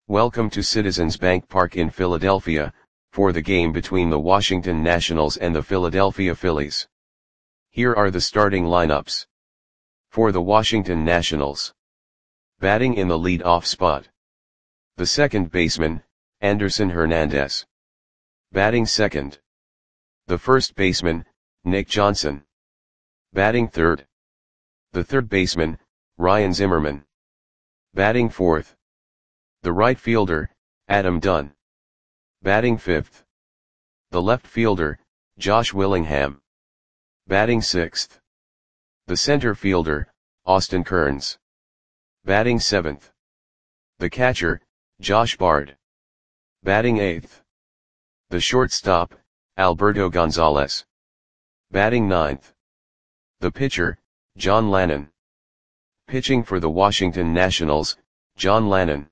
Welcome to Citizens Bank Park in Philadelphia, for the game between the Washington Nationals and the Philadelphia Phillies. Here are the starting lineups. For the Washington Nationals. Batting in the lead-off spot. The second baseman, Anderson Hernandez. Batting second. The first baseman, Nick Johnson. Batting third. The third baseman, Ryan Zimmerman. Batting fourth. The right fielder, Adam Dunn. Batting fifth. The left fielder, Josh Willingham. Batting sixth. The center fielder, Austin Kearns. Batting seventh. The catcher, Josh Bard. Batting eighth. The shortstop, Alberto Gonzalez. Batting ninth. The pitcher, John Lannan. Pitching for the Washington Nationals, John Lannan.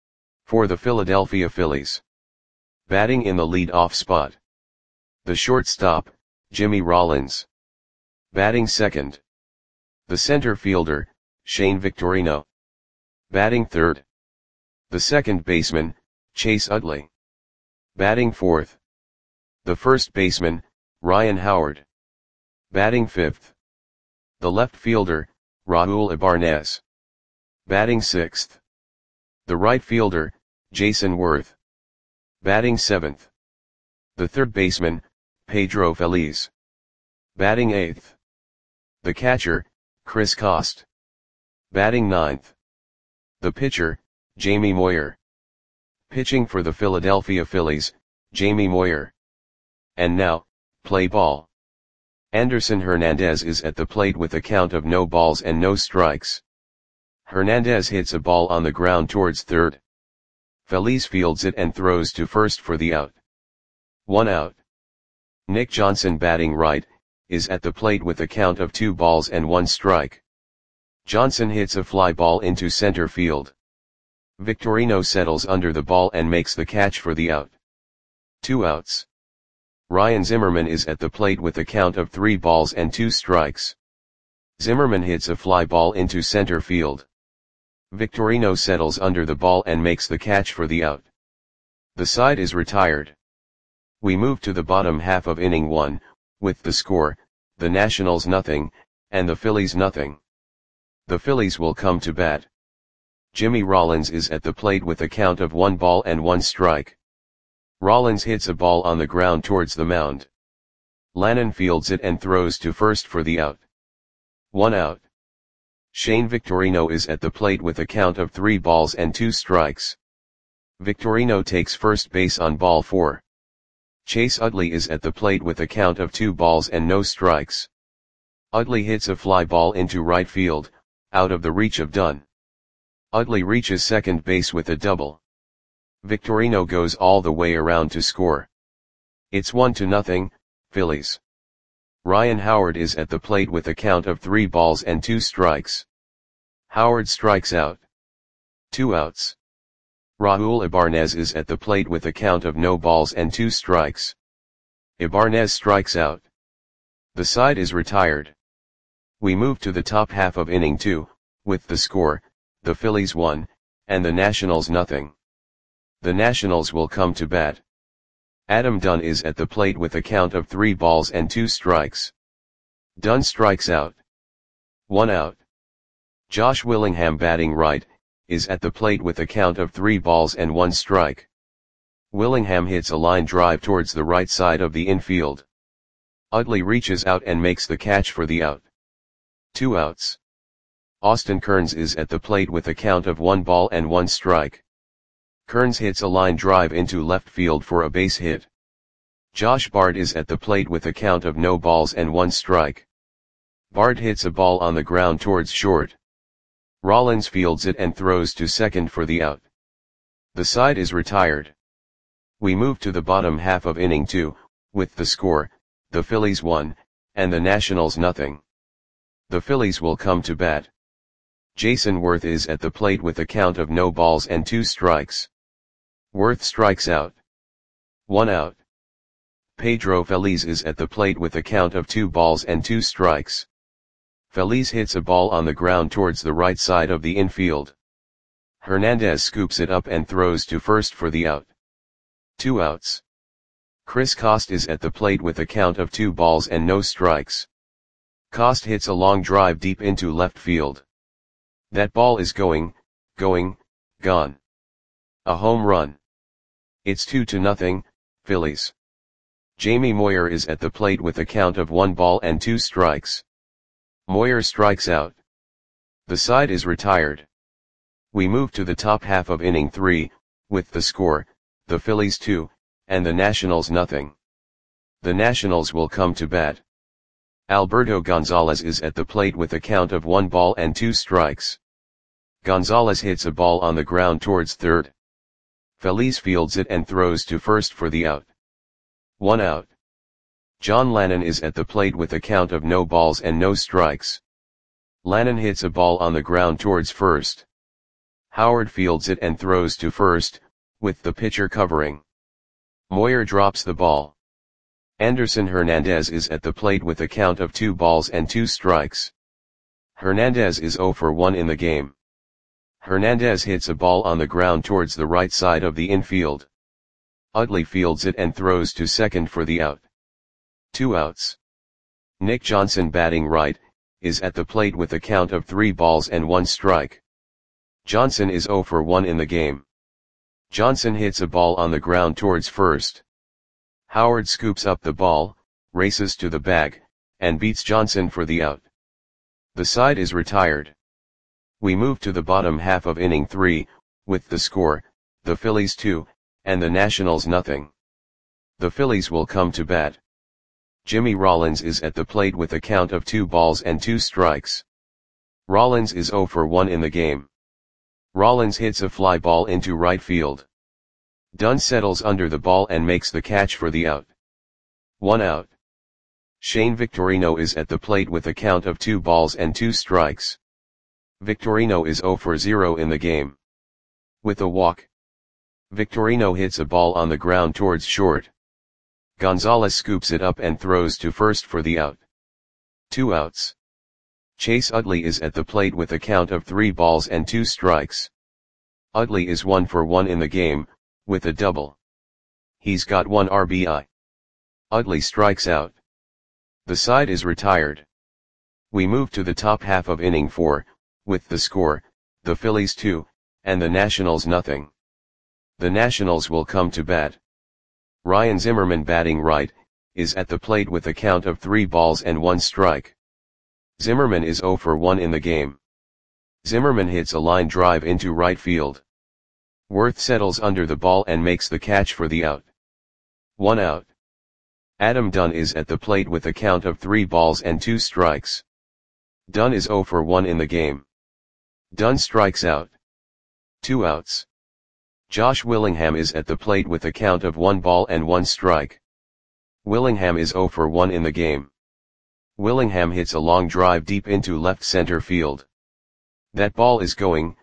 For the Philadelphia Phillies. Batting in the lead-off spot. The shortstop, Jimmy Rollins. Batting second. The center fielder, Shane Victorino. Batting third. The second baseman, Chase Utley. Batting fourth. The first baseman, Ryan Howard. Batting fifth. The left fielder, Raul Ibanez. Batting sixth. The right fielder, Jason Worth. Batting seventh. The third baseman, Pedro Feliz. Batting eighth. The catcher, Chris Cost. Batting ninth. The pitcher, Jamie Moyer. Pitching for the Philadelphia Phillies, Jamie Moyer. And now, play ball. Anderson Hernandez is at the plate with a count of no balls and no strikes. Hernandez hits a ball on the ground towards third. Feliz fields it and throws to first for the out. 1 out. Nick Johnson, batting right, is at the plate with a count of 2 balls and 1 strike. Johnson hits a fly ball into center field. Victorino settles under the ball and makes the catch for the out. 2 outs. Ryan Zimmerman is at the plate with a count of 3 balls and 2 strikes. Zimmerman hits a fly ball into center field. Victorino settles under the ball and makes the catch for the out. The side is retired. We move to the bottom half of inning 1, with the score, the Nationals nothing, and the Phillies nothing. The Phillies will come to bat. Jimmy Rollins is at the plate with a count of 1 ball and 1 strike. Rollins hits a ball on the ground towards the mound. Lannan fields it and throws to first for the out. 1 out. Shane Victorino is at the plate with a count of 3 balls and 2 strikes. Victorino takes first base on ball 4. Chase Utley is at the plate with a count of 2 balls and no strikes. Utley hits a fly ball into right field, out of the reach of Dunn. Utley reaches second base with a double. Victorino goes all the way around to score. It's 1-0, Phillies. Ryan Howard is at the plate with a count of 3 balls and 2 strikes. Howard strikes out. 2 outs. Raul Ibanez is at the plate with a count of no balls and 2 strikes. Ibanez strikes out. The side is retired. We move to the top half of inning 2, with the score, the Phillies 1, and the Nationals nothing. The Nationals will come to bat. Adam Dunn is at the plate with a count of 3 balls and 2 strikes. Dunn strikes out. 1 out. Josh Willingham, batting right, is at the plate with a count of 3 balls and 1 strike. Willingham hits a line drive towards the right side of the infield. Utley reaches out and makes the catch for the out. 2 outs. Austin Kearns is at the plate with a count of 1 ball and 1 strike. Kearns hits a line drive into left field for a base hit. Josh Bard is at the plate with a count of no balls and 1 strike. Bard hits a ball on the ground towards short. Rollins fields it and throws to second for the out. The side is retired. We move to the bottom half of inning 2, with the score, the Phillies 1, and the Nationals nothing. The Phillies will come to bat. Jason Worth is at the plate with a count of no balls and 2 strikes. Worth strikes out. 1 out. Pedro Feliz is at the plate with a count of 2 balls and 2 strikes. Feliz hits a ball on the ground towards the right side of the infield. Hernandez scoops it up and throws to first for the out. 2 outs. Chris Coste is at the plate with a count of 2 balls and no strikes. Coste hits a long drive deep into left field. That ball is going, gone. A home run. It's 2-0, Phillies. Jamie Moyer is at the plate with a count of 1 ball and 2 strikes. Moyer strikes out. The side is retired. We move to the top half of inning 3, with the score, the Phillies 2, and the Nationals nothing. The Nationals will come to bat. Alberto Gonzalez is at the plate with a count of 1 ball and 2 strikes. Gonzalez hits a ball on the ground towards third. Feliz fields it and throws to first for the out. 1 out. John Lannon is at the plate with a count of no balls and no strikes. Lannon hits a ball on the ground towards first. Howard fields it and throws to first, with the pitcher covering. Moyer drops the ball. Anderson Hernandez is at the plate with a count of 2 balls and 2 strikes. Hernandez is 0 for 1 in the game. Hernandez hits a ball on the ground towards the right side of the infield. Utley fields it and throws to second for the out. 2 outs. Nick Johnson, batting right, is at the plate with a count of 3 balls and 1 strike. Johnson is 0 for 1 in the game. Johnson hits a ball on the ground towards first. Howard scoops up the ball, races to the bag, and beats Johnson for the out. The side is retired. We move to the bottom half of inning 3, with the score, the Phillies 2, and the Nationals nothing. The Phillies will come to bat. Jimmy Rollins is at the plate with a count of 2 balls and 2 strikes. Rollins is 0 for 1 in the game. Rollins hits a fly ball into right field. Dunn settles under the ball and makes the catch for the out. 1 out. Shane Victorino is at the plate with a count of 2 balls and 2 strikes. Victorino is 0 for 0 in the game. With a walk. Victorino hits a ball on the ground towards short. Gonzalez scoops it up and throws to first for the out. 2 outs. Chase Utley is at the plate with a count of 3 balls and 2 strikes. Utley is 1 for 1 in the game, with a double. He's got 1 RBI. Utley strikes out. The side is retired. We move to the top half of inning 4, with the score, the Phillies 2, and the Nationals nothing. The Nationals will come to bat. Ryan Zimmerman, batting right, is at the plate with a count of 3 balls and 1 strike. Zimmerman is 0 for 1 in the game. Zimmerman hits a line drive into right field. Worth settles under the ball and makes the catch for the out. 1 out. Adam Dunn is at the plate with a count of 3 balls and 2 strikes. Dunn is 0 for 1 in the game. Dunn strikes out. 2 outs. Josh Willingham is at the plate with a count of 1 ball and 1 strike. Willingham is 0 for 1 in the game. Willingham hits a long drive deep into left center field. That ball is going,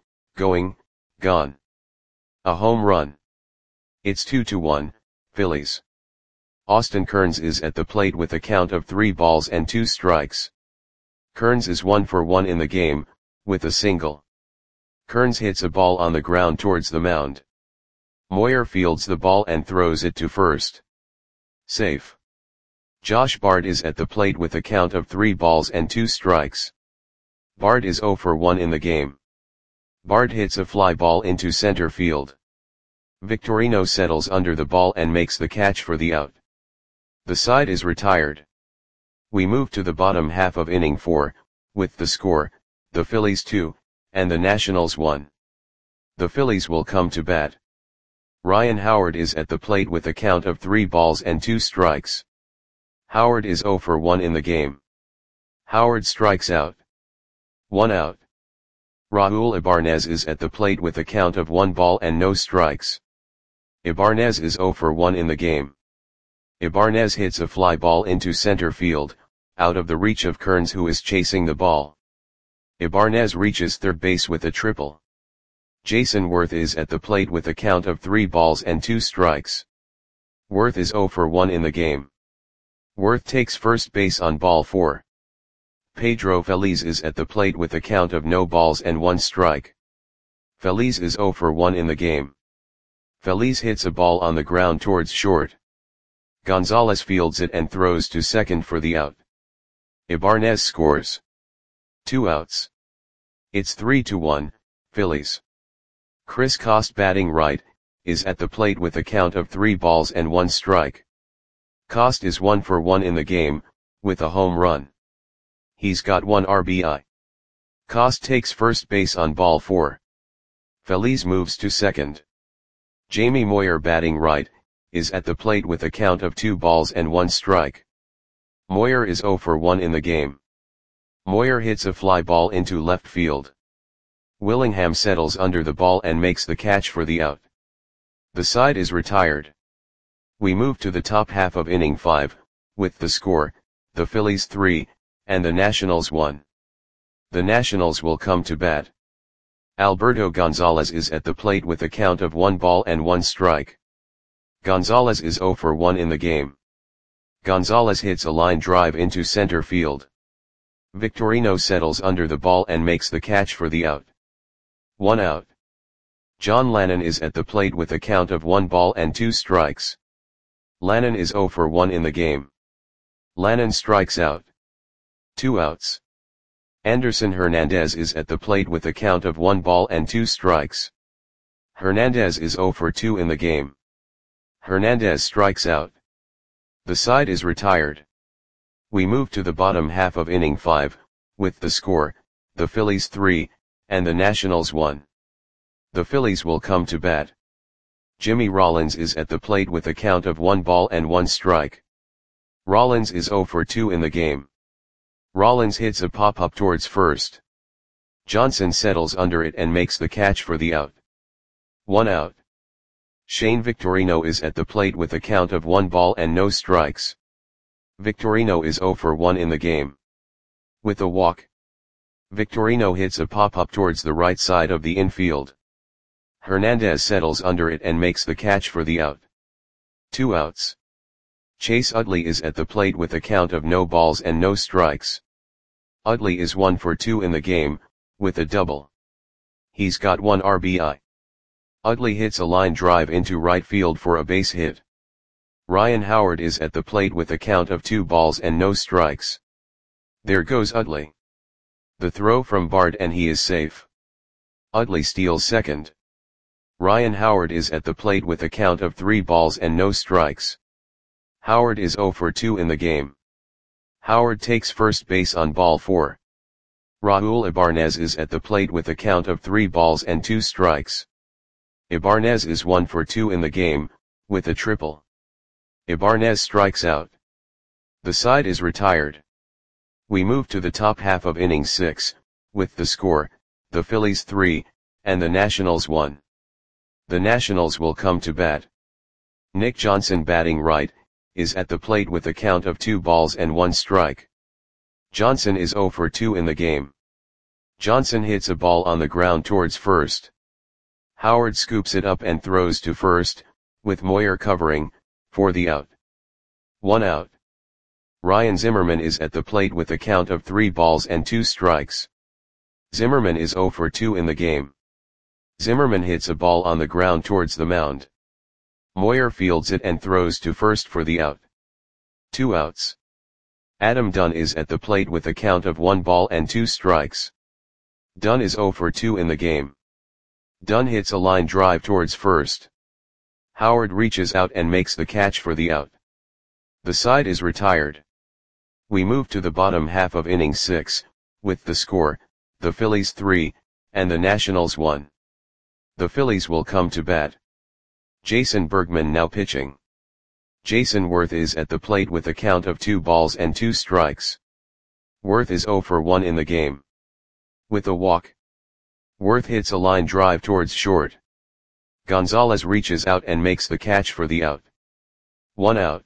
gone. A home run. It's 2-1, Phillies. Austin Kearns is at the plate with a count of 3 balls and 2 strikes. Kearns is 1 for 1 in the game, with a single. Kearns hits a ball on the ground towards the mound. Moyer fields the ball and throws it to first. Safe. Josh Bard is at the plate with a count of 3 balls and 2 strikes. Bard is 0 for 1 in the game. Bard hits a fly ball into center field. Victorino settles under the ball and makes the catch for the out. The side is retired. We move to the bottom half of inning 4, with the score, the Phillies 2, and the Nationals 1. The Phillies will come to bat. Ryan Howard is at the plate with a count of 3 balls and 2 strikes. Howard is 0 for 1 in the game. Howard strikes out. 1 out. Raul Ibanez is at the plate with a count of 1 ball and no strikes. Ibanez is 0 for 1 in the game. Ibanez hits a fly ball into center field, out of the reach of Kearns, who is chasing the ball. Ibanez reaches third base with a triple. Jason Worth is at the plate with a count of 3 balls and 2 strikes. Worth is 0 for 1 in the game. Worth takes first base on ball 4. Pedro Feliz is at the plate with a count of no balls and 1 strike. Feliz is 0 for 1 in the game. Feliz hits a ball on the ground towards short. Gonzalez fields it and throws to second for the out. Ibarnez scores. 2 outs. It's 3-1, Phillies. Chris Coste, batting right, is at the plate with a count of 3 balls and 1 strike. Coste is 1 for 1 in the game, with a home run. He's got 1 RBI. Coste takes first base on ball 4. Feliz moves to second. Jamie Moyer, batting right, is at the plate with a count of 2 balls and 1 strike. Moyer is 0 for 1 in the game. Moyer hits a fly ball into left field. Willingham settles under the ball and makes the catch for the out. The side is retired. We move to the top half of inning 5, with the score, the Phillies 3, and the Nationals 1. The Nationals will come to bat. Alberto Gonzalez is at the plate with a count of 1 ball and 1 strike. Gonzalez is 0 for 1 in the game. Gonzalez hits a line drive into center field. Victorino settles under the ball and makes the catch for the out. 1 out. John Lannon is at the plate with a count of 1 ball and 2 strikes. Lannon is 0 for 1 in the game. Lannon strikes out. 2 outs. Anderson Hernandez is at the plate with a count of 1 ball and 2 strikes. Hernandez is 0 for 2 in the game. Hernandez strikes out. The side is retired. We move to the bottom half of inning 5, with the score, the Phillies 3, and the Nationals 1. The Phillies will come to bat. Jimmy Rollins is at the plate with a count of 1 ball and 1 strike. Rollins is 0 for 2 in the game. Rollins hits a pop-up towards first. Johnson settles under it and makes the catch for the out. 1 out. Shane Victorino is at the plate with a count of 1 ball and no strikes. Victorino is 0 for 1 in the game. With a walk, Victorino hits a pop-up towards the right side of the infield. Hernandez settles under it and makes the catch for the out. 2 outs. Chase Utley is at the plate with a count of no balls and no strikes. Utley is 1 for 2 in the game, with a double. He's got 1 RBI. Utley hits a line drive into right field for a base hit. Ryan Howard is at the plate with a count of 2 balls and no strikes. There goes Utley. The throw from Bard and he is safe. Utley steals second. Ryan Howard is at the plate with a count of 3 balls and no strikes. Howard is 0 for 2 in the game. Howard takes first base on ball 4. Raul Ibarnez is at the plate with a count of 3 balls and 2 strikes. Ibarnez is 1 for 2 in the game, with a triple. Ibarnez strikes out. The side is retired. We move to the top half of inning 6, with the score, the Phillies 3, and the Nationals 1. The Nationals will come to bat. Nick Johnson, batting right, is at the plate with a count of 2 balls and 1 strike. Johnson is 0 for 2 in the game. Johnson hits a ball on the ground towards first. Howard scoops it up and throws to first, with Moyer covering, for the out. 1 out. Ryan Zimmerman is at the plate with a count of 3 balls and 2 strikes. Zimmerman is 0 for 2 in the game. Zimmerman hits a ball on the ground towards the mound. Moyer fields it and throws to first for the out. 2 outs. Adam Dunn is at the plate with a count of 1 ball and 2 strikes. Dunn is 0 for 2 in the game. Dunn hits a line drive towards first. Howard reaches out and makes the catch for the out. The side is retired. We move to the bottom half of inning 6, with the score, the Phillies 3, and the Nationals 1. The Phillies will come to bat. Jason Bergman now pitching. Jason Worth is at the plate with a count of 2 balls and 2 strikes. Worth is 0 for 1 in the game. With a walk, Worth hits a line drive towards short. Gonzalez reaches out and makes the catch for the out. 1 out.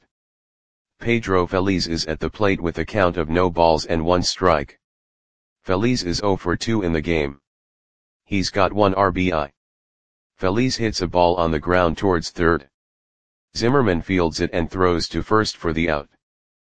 Pedro Feliz is at the plate with a count of no balls and 1 strike. Feliz is 0 for 2 in the game. He's got 1 RBI. Feliz hits a ball on the ground towards third. Zimmerman fields it and throws to first for the out.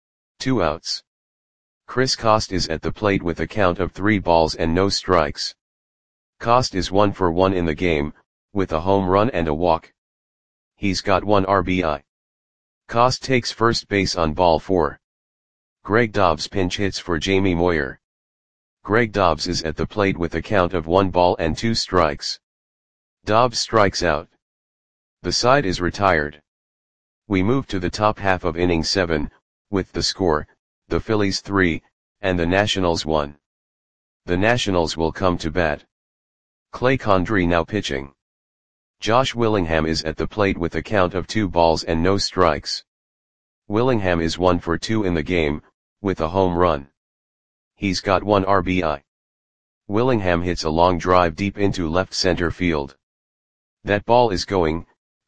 2 outs. Chris Coste is at the plate with a count of 3 balls and no strikes. Cost is 1 for 1 in the game, with a home run and a walk. He's got 1 RBI. Cost takes first base on ball 4. Greg Dobbs pinch hits for Jamie Moyer. Greg Dobbs is at the plate with a count of 1 ball and 2 strikes. Dobbs strikes out. The side is retired. We move to the top half of inning 7, with the score, the Phillies 3, and the Nationals 1. The Nationals will come to bat. Clay Condrey now pitching. Josh Willingham is at the plate with a count of 2 balls and no strikes. Willingham is 1 for 2 in the game, with a home run. He's got 1 RBI. Willingham hits a long drive deep into left center field. That ball is gone.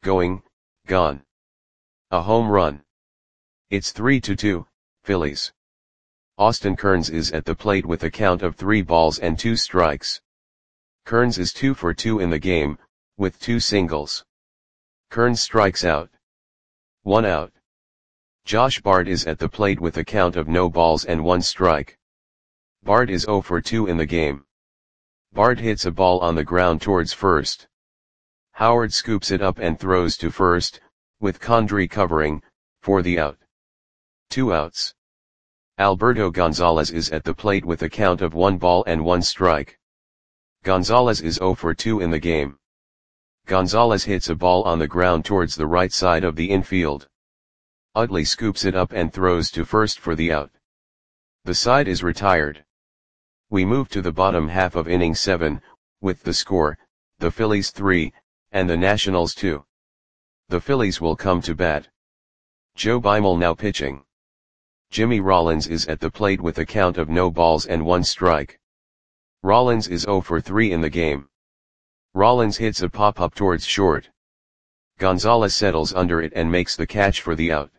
A home run. It's 3-2, Phillies. Austin Kearns is at the plate with a count of 3 balls and 2 strikes. Kearns is 2 for 2 in the game, with 2 singles. Kearns strikes out. 1 out. Josh Bard is at the plate with a count of no balls and 1 strike. Bard is 0 for 2 in the game. Bard hits a ball on the ground towards first. Howard scoops it up and throws to first, with Condrey covering, for the out. 2 outs. Alberto Gonzalez is at the plate with a count of 1 ball and 1 strike. Gonzalez is 0 for 2 in the game. Gonzalez hits a ball on the ground towards the right side of the infield. Utley scoops it up and throws to first for the out. The side is retired. We move to the bottom half of inning 7, with the score, the Phillies 3, and the Nationals 2. The Phillies will come to bat. Joe Beimel now pitching. Jimmy Rollins is at the plate with a count of no balls and 1 strike. Rollins is 0 for 3 in the game. Rollins hits a pop-up towards short. Gonzalez settles under it and makes the catch for the out.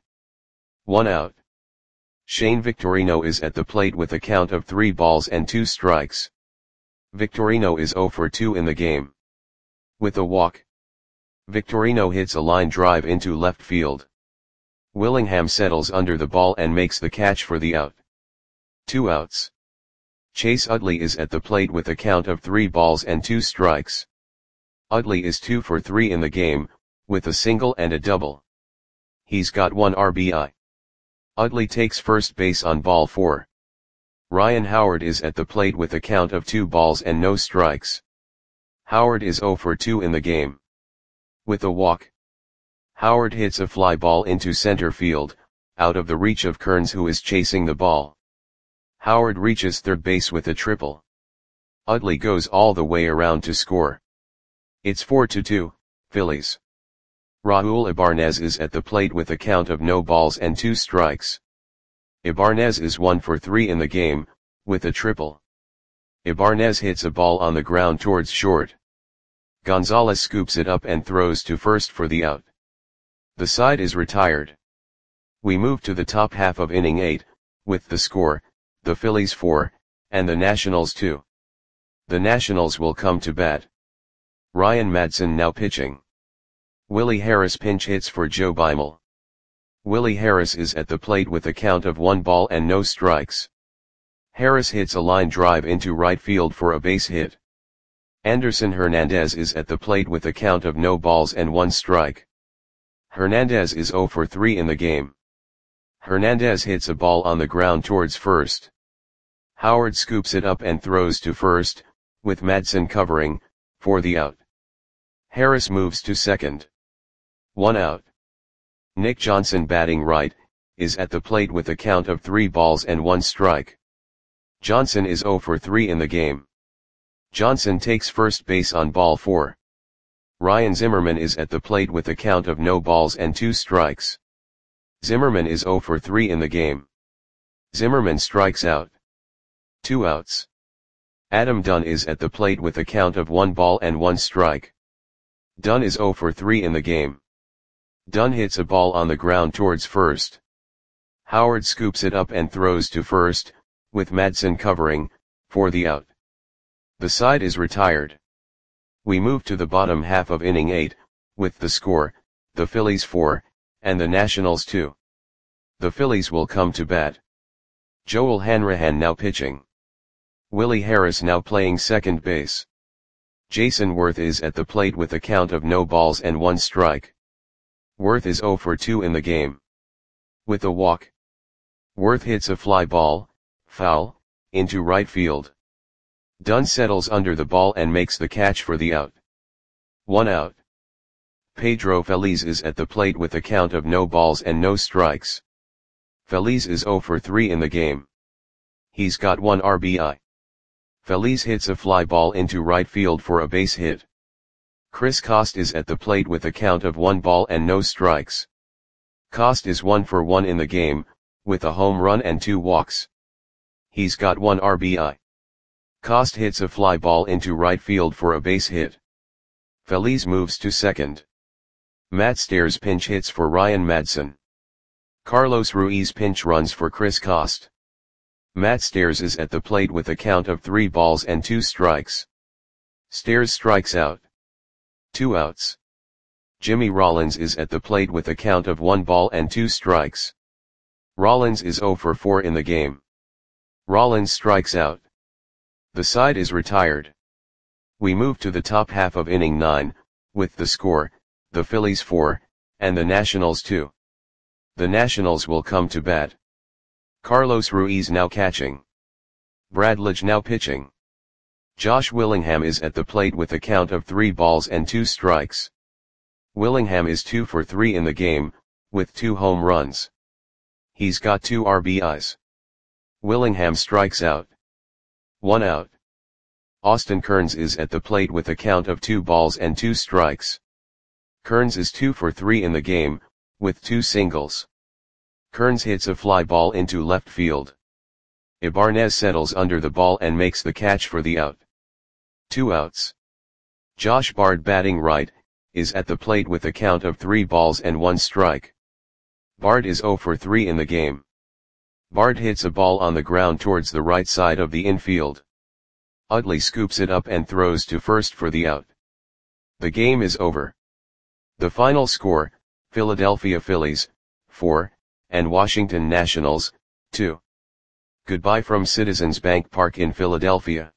1 out. Shane Victorino is at the plate with a count of 3 balls and 2 strikes. Victorino is 0 for 2 in the game. With a walk. Victorino hits a line drive into left field. Willingham settles under the ball and makes the catch for the out. 2 outs. Chase Utley is at the plate with a count of 3 balls and 2 strikes. Utley is 2 for 3 in the game, with a single and a double. He's got 1 RBI. Utley takes first base on ball 4. Ryan Howard is at the plate with a count of 2 balls and no strikes. Howard is 0 for 2 in the game. With a walk. Howard hits a fly ball into center field, out of the reach of Kearns, who is chasing the ball. Howard reaches third base with a triple. Utley goes all the way around to score. It's 4-2, Phillies. Raul Ibanez is at the plate with a count of no balls and 2 strikes. Ibanez is 1 for 3 in the game, with a triple. Ibanez hits a ball on the ground towards short. Gonzalez scoops it up and throws to first for the out. The side is retired. We move to the top half of inning 8, with the score, the Phillies 4, and the Nationals 2. The Nationals will come to bat. Ryan Madson now pitching. Willie Harris pinch hits for Joe Beimel. Willie Harris is at the plate with a count of 1 ball and no strikes. Harris hits a line drive into right field for a base hit. Anderson Hernandez is at the plate with a count of no balls and 1 strike. Hernandez is 0 for 3 in the game. Hernandez hits a ball on the ground towards first. Howard scoops it up and throws to first, with Madson covering, for the out. Harris moves to second. 1 out. Nick Johnson, batting right, is at the plate with a count of 3 balls and 1 strike. Johnson is 0 for 3 in the game. Johnson takes first base on ball 4. Ryan Zimmerman is at the plate with a count of no balls and 2 strikes. Zimmerman is 0 for 3 in the game. Zimmerman strikes out. 2 outs. Adam Dunn is at the plate with a count of 1 ball and 1 strike. Dunn is 0 for 3 in the game. Dunn hits a ball on the ground towards first. Howard scoops it up and throws to first, with Madson covering, for the out. The side is retired. We move to the bottom half of inning 8, with the score, the Phillies 4, and the Nationals 2. The Phillies will come to bat. Joel Hanrahan now pitching. Willie Harris now playing second base. Jason Worth is at the plate with a count of no balls and 1 strike. Worth is 0 for 2 in the game. With a walk, Worth hits a fly ball, foul, into right field. Dunn settles under the ball and makes the catch for the out. 1 out. Pedro Feliz is at the plate with a count of no balls and no strikes. Feliz is 0 for 3 in the game. He's got 1 RBI. Feliz hits a fly ball into right field for a base hit. Chris Coste is at the plate with a count of 1 ball and no strikes. Coste is 1 for 1 in the game, with a home run and 2 walks. He's got 1 RBI. Coste hits a fly ball into right field for a base hit. Feliz moves to second. Matt Stairs pinch hits for Ryan Madson. Carlos Ruiz pinch runs for Chris Coste. Matt Stairs is at the plate with a count of 3 balls and 2 strikes. Stairs strikes out. 2 outs. Jimmy Rollins is at the plate with a count of 1 ball and 2 strikes. Rollins is 0 for 4 in the game. Rollins strikes out. The side is retired. We move to the top half of inning 9, with the score, the Phillies 4, and the Nationals 2. The Nationals will come to bat. Carlos Ruiz now catching. Brad Lidge now pitching. Josh Willingham is at the plate with a count of 3 balls and 2 strikes. Willingham is 2 for 3 in the game, with 2 home runs. He's got 2 RBIs. Willingham strikes out. 1 out. Austin Kearns is at the plate with a count of 2 balls and 2 strikes. Kearns is 2 for 3 in the game, with 2 singles. Kearns hits a fly ball into left field. Ibanez settles under the ball and makes the catch for the out. 2 outs. Josh Bard batting right, is at the plate with a count of 3 balls and 1 strike. Bard is 0 for 3 in the game. Bard hits a ball on the ground towards the right side of the infield. Utley scoops it up and throws to first for the out. The game is over. The final score, Philadelphia Phillies, 4, and Washington Nationals, 2. Goodbye from Citizens Bank Park in Philadelphia.